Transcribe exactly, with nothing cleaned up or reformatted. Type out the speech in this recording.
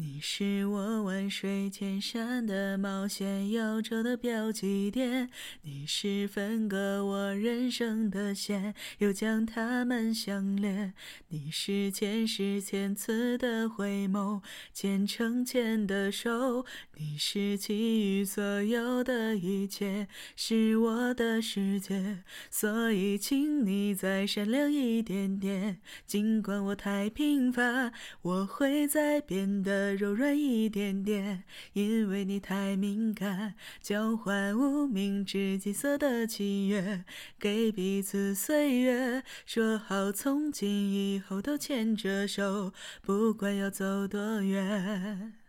你是我万水千山的冒险悠久的标记点，你是分割我人生的线，又将它们相连。你是前世千次的回眸，虔诚牵的手，你是其余所有的一切，是我的世界。所以请你再闪亮一点点，尽管我太平凡，我会再变得柔软一点点，因为你太敏感。交换无名指金色的契约，给彼此岁月，说好从今以后都牵着手，不管要走多远。